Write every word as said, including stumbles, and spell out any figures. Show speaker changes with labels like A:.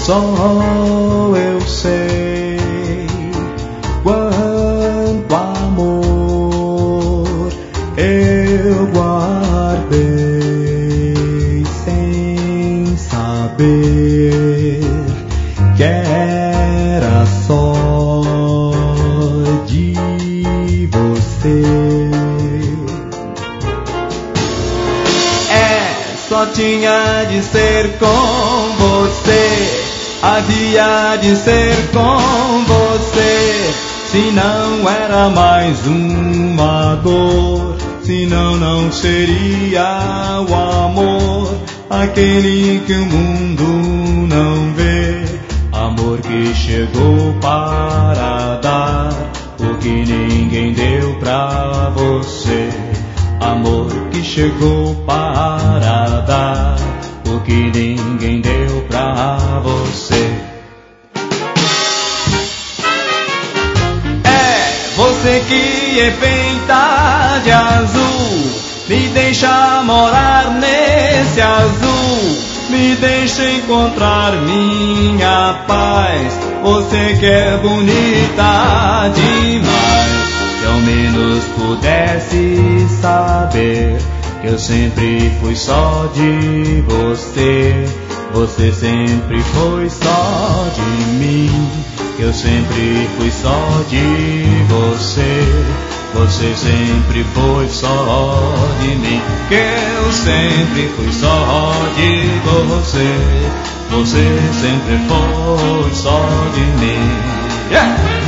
A: Só eu sei quanto amor eu guardei sem saber que era só de você. É, só tinha de ser com você, havia de ser com você, senão era mais uma dor, senão não seria o amor, aquele que o mundo não vê, amor que chegou para dar o que ninguém deu pra você, amor que chegou para dar o que ninguém deu pra você. É você que é feita de azul, me deixa morar nesse azul, me deixa encontrar minha paz. Você que é bonita demais, se ao menos pudesse saber que eu sempre fui só de você, você sempre foi só de mim, que eu sempre fui só de você, você sempre foi só de mim, que eu sempre fui só de você, você sempre foi só de mim. Yeah!